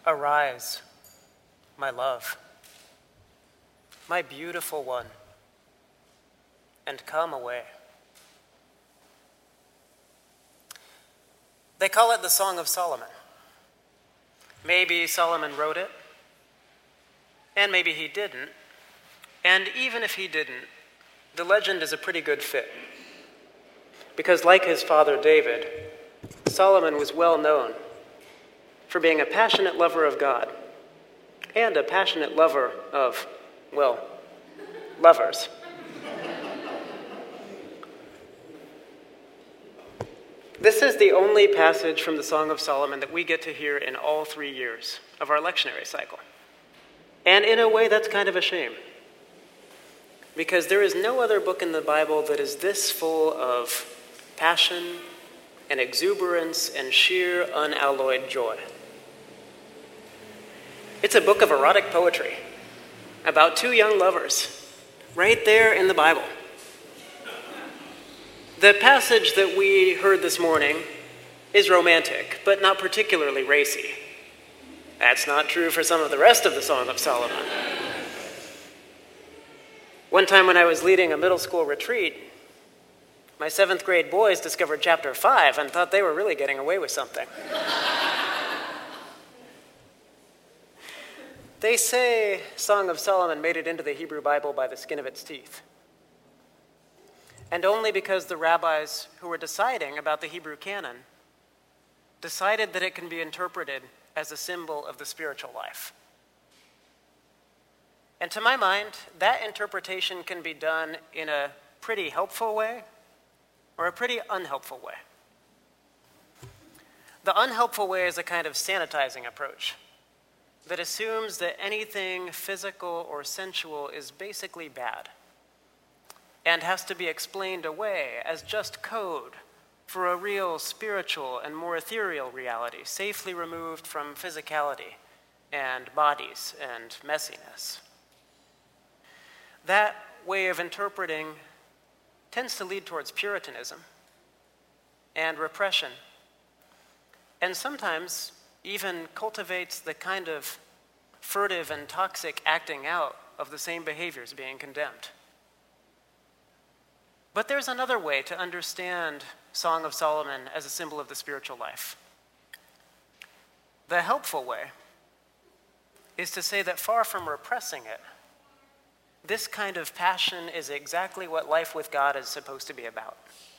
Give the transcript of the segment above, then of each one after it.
Arise, my love, my beautiful one, and come away. They call it the Song of Solomon. Maybe Solomon wrote it, and maybe he didn't. And even if he didn't, the legend is a pretty good fit. Because like his father David, Solomon was well known for being a passionate lover of God and a passionate lover of, well, lovers. This is the only passage from the Song of Solomon that we get to hear in all 3 years of our lectionary cycle. And in a way, that's kind of a shame. Because there is no other book in the Bible that is this full of passion and exuberance and sheer unalloyed joy. It's a book of erotic poetry about 2 young lovers, right there in the Bible. The passage that we heard this morning is romantic, but not particularly racy. That's not true for some of the rest of the Song of Solomon. One time when I was leading a middle school retreat, my 7th grade boys discovered chapter 5 and thought they were really getting away with something. They say Song of Solomon made it into the Hebrew Bible by the skin of its teeth. And only because the rabbis who were deciding about the Hebrew canon decided that it can be interpreted as a symbol of the spiritual life. And to my mind, that interpretation can be done in a pretty helpful way or a pretty unhelpful way. The unhelpful way is a kind of sanitizing approach that assumes that anything physical or sensual is basically bad and has to be explained away as just code for a real spiritual and more ethereal reality, safely removed from physicality and bodies and messiness. That way of interpreting tends to lead towards Puritanism and repression, and sometimes even cultivates the kind of furtive and toxic acting out of the same behaviors being condemned. But there's another way to understand Song of Solomon as a symbol of the spiritual life. The helpful way is to say that far from repressing it, this kind of passion is exactly what life with God is supposed to be about.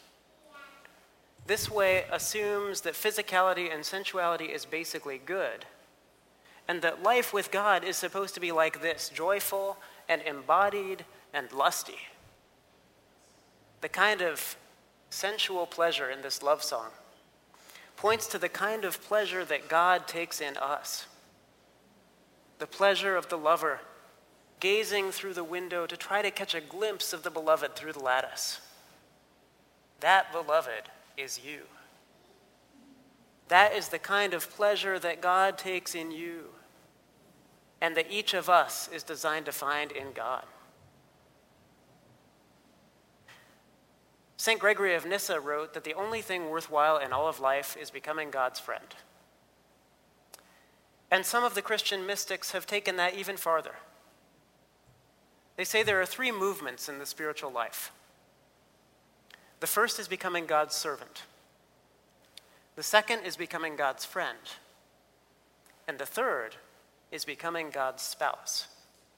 This way assumes that physicality and sensuality is basically good, and that life with God is supposed to be like this, joyful and embodied and lusty. The kind of sensual pleasure in this love song points to the kind of pleasure that God takes in us. The pleasure of the lover gazing through the window to try to catch a glimpse of the beloved through the lattice. That beloved is you. That is the kind of pleasure that God takes in you, and that each of us is designed to find in God. St. Gregory of Nyssa wrote that the only thing worthwhile in all of life is becoming God's friend. And some of the Christian mystics have taken that even farther. They say there are 3 movements in the spiritual life. The first is becoming God's servant. The second is becoming God's friend. And the third is becoming God's spouse.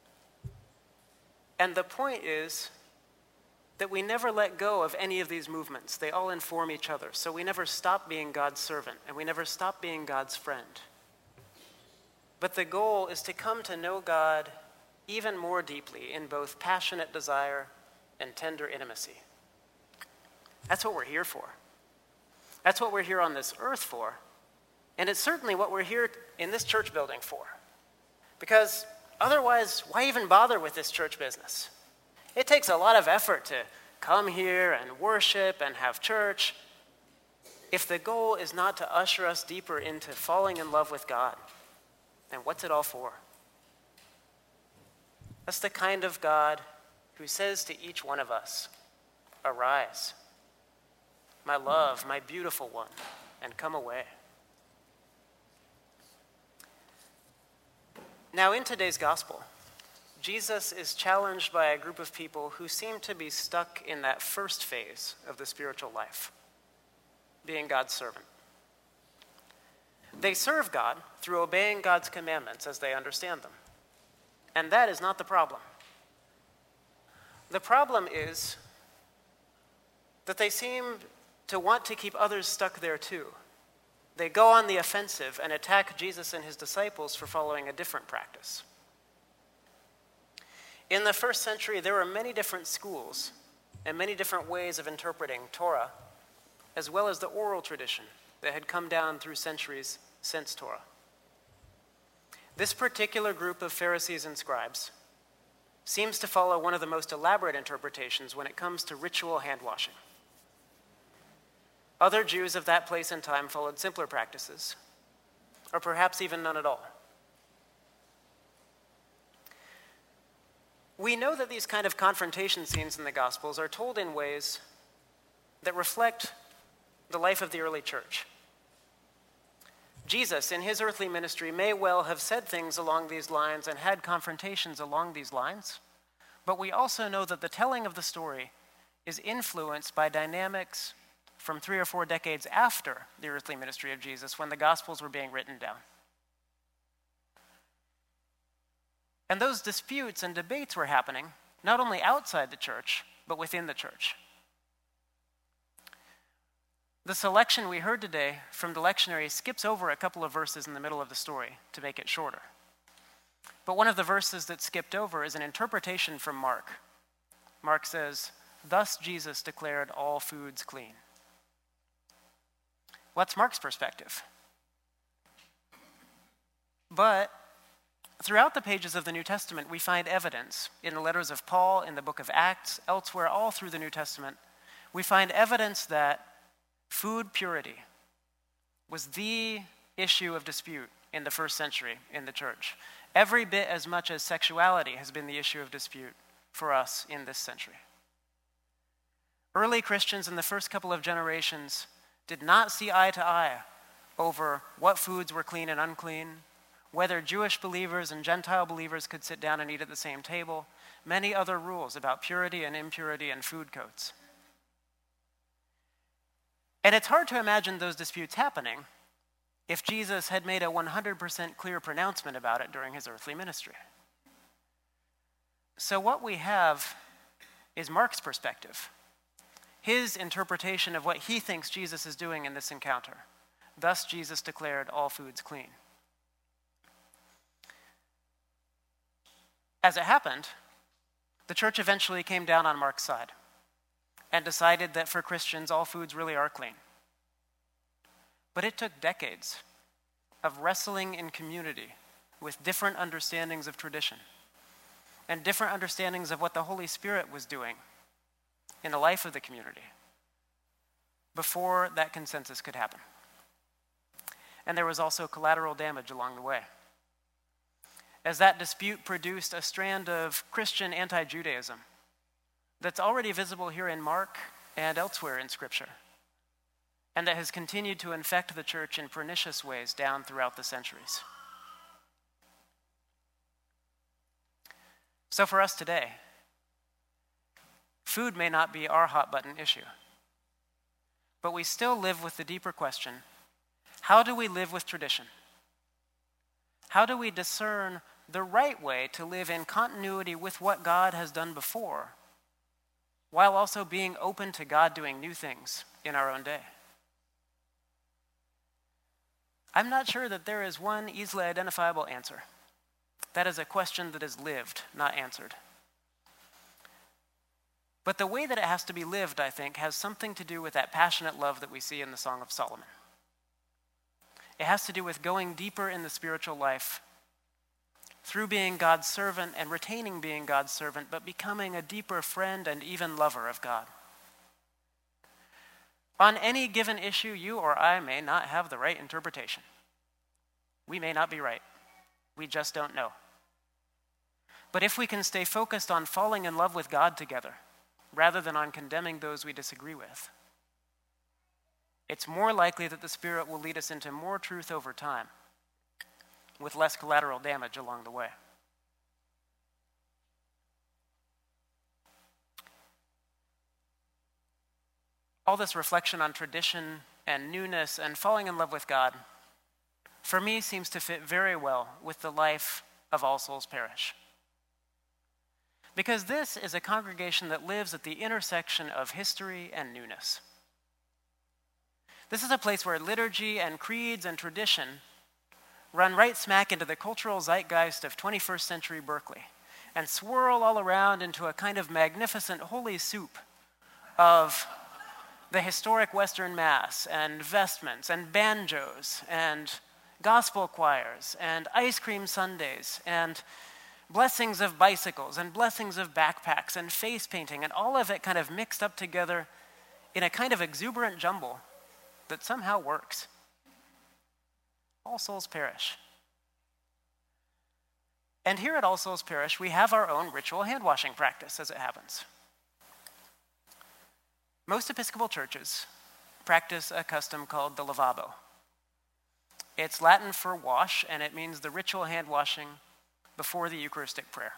And the point is that we never let go of any of these movements. They all inform each other. So we never stop being God's servant, and we never stop being God's friend. But the goal is to come to know God even more deeply in both passionate desire and tender intimacy. That's what we're here for. That's what we're here on this earth for. And it's certainly what we're here in this church building for. Because otherwise, why even bother with this church business? It takes a lot of effort to come here and worship and have church if the goal is not to usher us deeper into falling in love with God. Then what's it all for? That's the kind of God who says to each one of us, "Arise, my love, my beautiful one, and come away." Now, in today's gospel, Jesus is challenged by a group of people who seem to be stuck in that first phase of the spiritual life, being God's servant. They serve God through obeying God's commandments as they understand them. And that is not the problem. The problem is that they seem to want to keep others stuck there too. They go on the offensive and attack Jesus and his disciples for following a different practice. In the first century, there were many different schools and many different ways of interpreting Torah, as well as the oral tradition that had come down through centuries since Torah. This particular group of Pharisees and scribes seems to follow one of the most elaborate interpretations when it comes to ritual hand washing. Other Jews of that place and time followed simpler practices, or perhaps even none at all. We know that these kind of confrontation scenes in the Gospels are told in ways that reflect the life of the early church. Jesus, in his earthly ministry, may well have said things along these lines and had confrontations along these lines, but we also know that the telling of the story is influenced by dynamics from 3 or 4 decades after the earthly ministry of Jesus, when the Gospels were being written down. And those disputes and debates were happening not only outside the church, but within the church. The selection we heard today from the lectionary skips over a couple of verses in the middle of the story to make it shorter. But one of the verses that skipped over is an interpretation from Mark. Mark says, "Thus Jesus declared all foods clean." What's Mark's perspective? But throughout the pages of the New Testament, we find evidence in the letters of Paul, in the book of Acts, elsewhere, all through the New Testament, we find evidence that food purity was the issue of dispute in the first century in the church, every bit as much as sexuality has been the issue of dispute for us in this century. Early Christians in the first couple of generations did not see eye to eye over what foods were clean and unclean, whether Jewish believers and Gentile believers could sit down and eat at the same table, many other rules about purity and impurity and food codes. And it's hard to imagine those disputes happening if Jesus had made a 100% clear pronouncement about it during his earthly ministry. So what we have is Mark's perspective, his interpretation of what he thinks Jesus is doing in this encounter. Thus Jesus declared all foods clean. As it happened, the church eventually came down on Mark's side and decided that for Christians, all foods really are clean. But it took decades of wrestling in community with different understandings of tradition and different understandings of what the Holy Spirit was doing in the life of the community before that consensus could happen. And there was also collateral damage along the way, as that dispute produced a strand of Christian anti-Judaism that's already visible here in Mark and elsewhere in Scripture, and that has continued to infect the church in pernicious ways down throughout the centuries. So for us today, food may not be our hot-button issue, but we still live with the deeper question: how do we live with tradition? How do we discern the right way to live in continuity with what God has done before, while also being open to God doing new things in our own day? I'm not sure that there is one easily identifiable answer. That is a question that is lived, not answered. But the way that it has to be lived, I think, has something to do with that passionate love that we see in the Song of Solomon. It has to do with going deeper in the spiritual life through being God's servant and retaining being God's servant, but becoming a deeper friend and even lover of God. On any given issue, you or I may not have the right interpretation. We may not be right. We just don't know. But if we can stay focused on falling in love with God together, rather than on condemning those we disagree with, it's more likely that the Spirit will lead us into more truth over time, with less collateral damage along the way. All this reflection on tradition and newness and falling in love with God, for me, seems to fit very well with the life of All Souls Parish. Because this is a congregation that lives at the intersection of history and newness. This is a place where liturgy and creeds and tradition run right smack into the cultural zeitgeist of 21st century Berkeley and swirl all around into a kind of magnificent holy soup of the historic Western Mass and vestments and banjos and gospel choirs and ice cream sundaes and blessings of bicycles and blessings of backpacks and face painting, and all of it kind of mixed up together in a kind of exuberant jumble that somehow works. All Souls Parish. And here at All Souls Parish, we have our own ritual hand-washing practice, as it happens. Most Episcopal churches practice a custom called the lavabo. It's Latin for wash, and it means the ritual hand-washing before the Eucharistic prayer.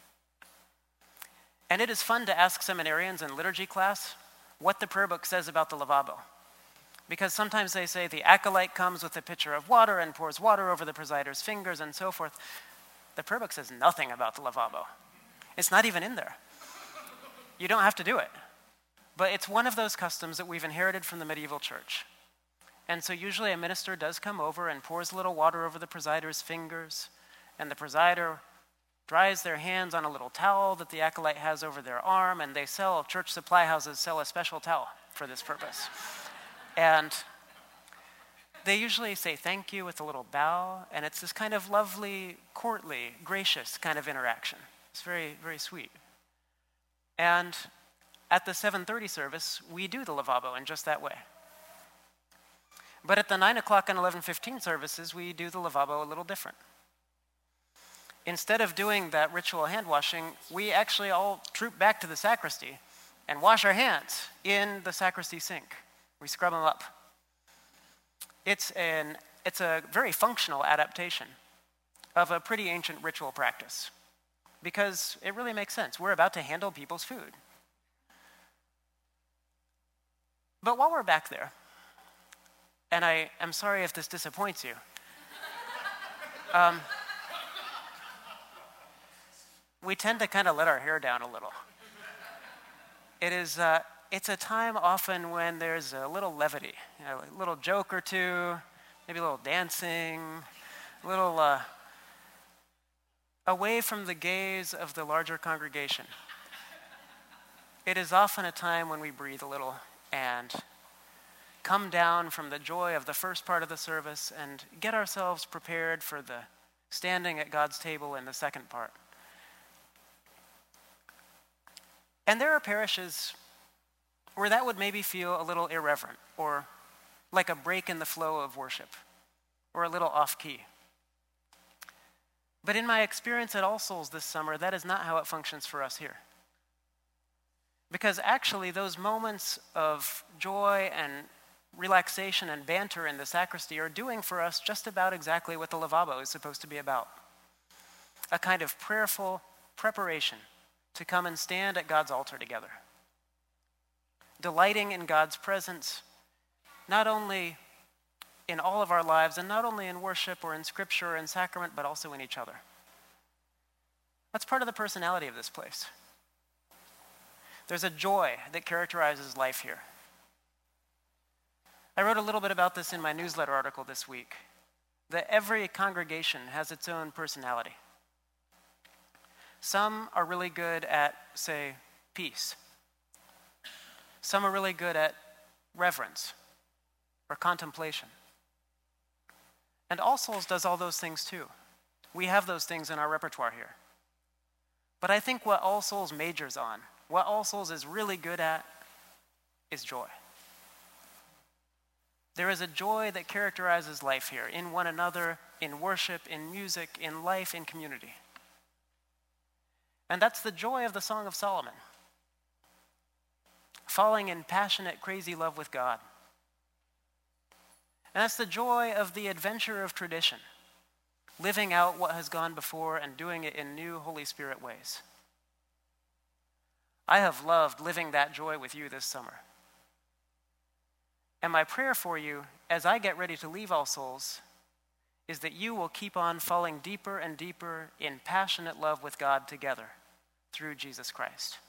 And it is fun to ask seminarians in liturgy class what the prayer book says about the lavabo. Because sometimes they say the acolyte comes with a pitcher of water and pours water over the presider's fingers and so forth. The prayer book says nothing about the lavabo. It's not even in there. You don't have to do it. But it's one of those customs that we've inherited from the medieval church. And so usually a minister does come over and pours a little water over the presider's fingers, and the presider dries their hands on a little towel that the acolyte has over their arm, and church supply houses sell a special towel for this purpose. And they usually say thank you with a little bow, and it's this kind of lovely, courtly, gracious kind of interaction. It's very, very sweet. And at the 7:30 service, we do the lavabo in just that way. But at the 9 o'clock and 11:15 services, we do the lavabo a little different. Instead of doing that ritual hand washing, we actually all troop back to the sacristy and wash our hands in the sacristy sink. We scrub them up. It's a very functional adaptation of a pretty ancient ritual practice because it really makes sense. We're about to handle people's food. But while we're back there, and I am sorry if this disappoints you, we tend to kind of let our hair down a little. It's a time often when there's a little levity, a little joke or two, maybe a little dancing, a little away from the gaze of the larger congregation. It is often a time when we breathe a little and come down from the joy of the first part of the service and get ourselves prepared for the standing at God's table in the second part. And there are parishes where that would maybe feel a little irreverent or like a break in the flow of worship or a little off-key. But in my experience at All Souls this summer, that is not how it functions for us here. Because actually those moments of joy and relaxation and banter in the sacristy are doing for us just about exactly what the lavabo is supposed to be about. A kind of prayerful preparation to come and stand at God's altar together. Delighting in God's presence, not only in all of our lives and not only in worship or in scripture or in sacrament, but also in each other. That's part of the personality of this place. There's a joy that characterizes life here. I wrote a little bit about this in my newsletter article this week, that every congregation has its own personality. Some are really good at, say, peace. Some are really good at reverence or contemplation. And All Souls does all those things too. We have those things in our repertoire here. But I think what All Souls majors on, what All Souls is really good at, is joy. There is a joy that characterizes life here, in one another, in worship, in music, in life, in community. And that's the joy of the Song of Solomon. Falling in passionate, crazy love with God. And that's the joy of the adventure of tradition, living out what has gone before and doing it in new Holy Spirit ways. I have loved living that joy with you this summer. And my prayer for you, as I get ready to leave All Souls, is that you will keep on falling deeper and deeper in passionate love with God together through Jesus Christ.